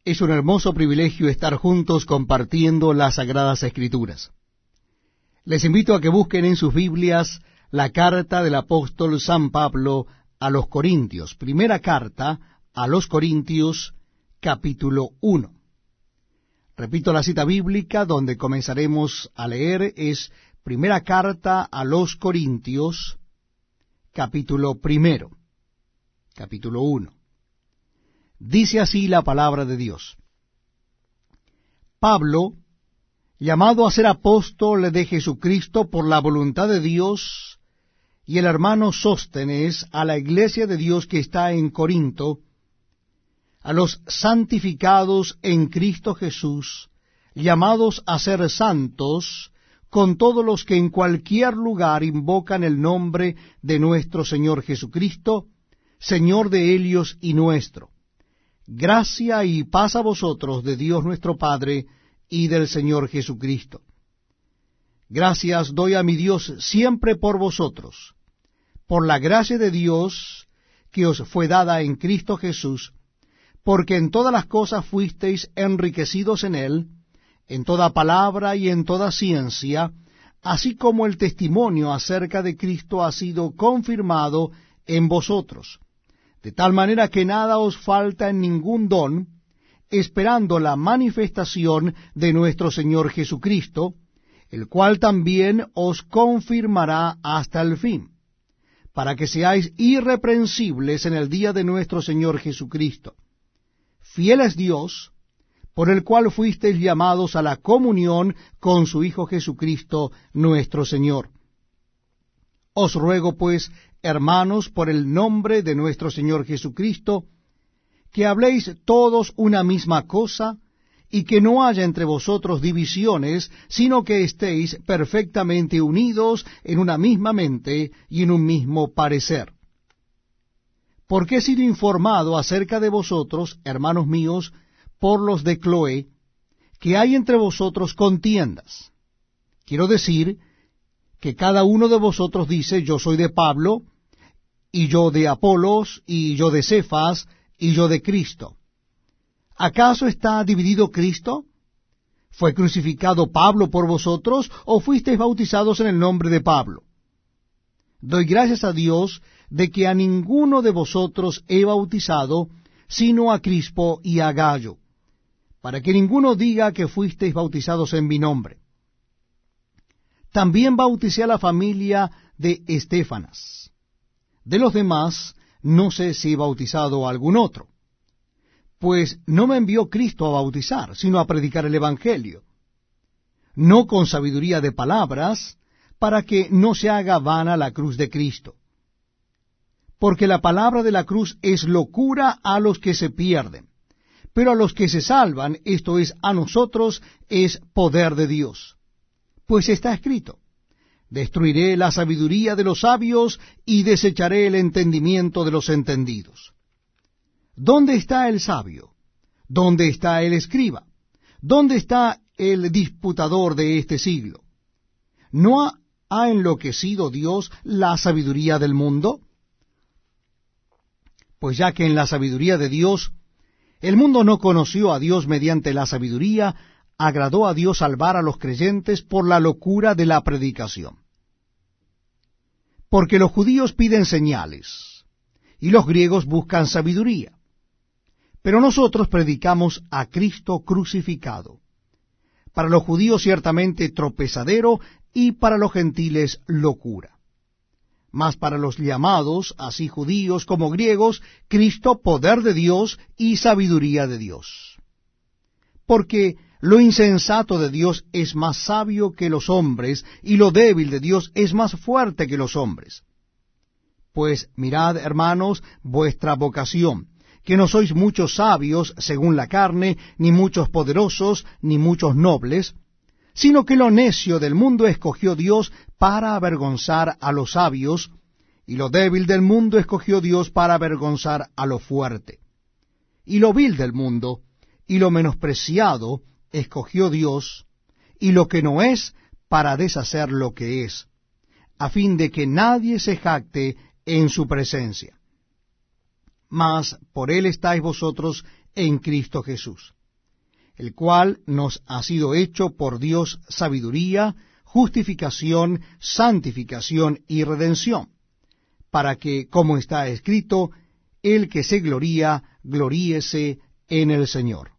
Es un hermoso privilegio estar juntos compartiendo las Sagradas Escrituras. Les invito a que busquen en sus Biblias la carta del apóstol San Pablo a los Corintios. Primera carta a los Corintios, capítulo 1. Repito, la cita bíblica donde comenzaremos a leer es Primera carta a los Corintios, capítulo 1. Capítulo 1. Dice así la palabra de Dios. Pablo, llamado a ser apóstol de Jesucristo por la voluntad de Dios, y el hermano Sóstenes, a la iglesia de Dios que está en Corinto, a los santificados en Cristo Jesús, llamados a ser santos, con todos los que en cualquier lugar invocan el nombre de nuestro Señor Jesucristo, Señor de ellos y nuestro. Gracia y paz a vosotros de Dios nuestro Padre y del Señor Jesucristo. Gracias doy a mi Dios siempre por vosotros, por la gracia de Dios que os fue dada en Cristo Jesús, porque en todas las cosas fuisteis enriquecidos en Él, en toda palabra y en toda ciencia, así como el testimonio acerca de Cristo ha sido confirmado en vosotros, de tal manera que nada os falta en ningún don, esperando la manifestación de nuestro Señor Jesucristo, el cual también os confirmará hasta el fin, para que seáis irreprensibles en el día de nuestro Señor Jesucristo. Fiel es Dios, por el cual fuisteis llamados a la comunión con su Hijo Jesucristo nuestro Señor. Os ruego, pues, hermanos, por el nombre de nuestro Señor Jesucristo, que habléis todos una misma cosa, y que no haya entre vosotros divisiones, sino que estéis perfectamente unidos en una misma mente y en un mismo parecer. Porque he sido informado acerca de vosotros, hermanos míos, por los de Cloé, que hay entre vosotros contiendas. Quiero decir que cada uno de vosotros dice, yo soy de Pablo, y yo de Apolos, y yo de Cefas, y yo de Cristo. ¿Acaso está dividido Cristo? ¿Fue crucificado Pablo por vosotros, o fuisteis bautizados en el nombre de Pablo? Doy gracias a Dios de que a ninguno de vosotros he bautizado, sino a Crispo y a Gayo, para que ninguno diga que fuisteis bautizados en mi nombre. También bauticé a la familia de Estéfanas. De los demás, no sé si he bautizado a algún otro, pues no me envió Cristo a bautizar, sino a predicar el Evangelio, no con sabiduría de palabras, para que no se haga vana la cruz de Cristo. Porque la palabra de la cruz es locura a los que se pierden, pero a los que se salvan, esto es, a nosotros, es poder de Dios. Pues está escrito, destruiré la sabiduría de los sabios y desecharé el entendimiento de los entendidos. ¿Dónde está el sabio? ¿Dónde está el escriba? ¿Dónde está el disputador de este siglo? ¿No ha enloquecido Dios la sabiduría del mundo? Pues ya que en la sabiduría de Dios el mundo no conoció a Dios mediante la sabiduría, agradó a Dios salvar a los creyentes por la locura de la predicación. Porque los judíos piden señales, y los griegos buscan sabiduría. Pero nosotros predicamos a Cristo crucificado, para los judíos ciertamente tropezadero, y para los gentiles locura. Mas para los llamados, así judíos como griegos, Cristo poder de Dios y sabiduría de Dios. Porque lo insensato de Dios es más sabio que los hombres, y lo débil de Dios es más fuerte que los hombres. Pues mirad, hermanos, vuestra vocación, que no sois muchos sabios según la carne, ni muchos poderosos, ni muchos nobles, sino que lo necio del mundo escogió Dios para avergonzar a los sabios, y lo débil del mundo escogió Dios para avergonzar a lo fuerte. Y lo vil del mundo, y lo menospreciado, escogió Dios, y lo que no es, para deshacer lo que es, a fin de que nadie se jacte en su presencia. Mas por él estáis vosotros en Cristo Jesús, el cual nos ha sido hecho por Dios sabiduría, justificación, santificación y redención, para que, como está escrito, el que se gloría, gloríese en el Señor.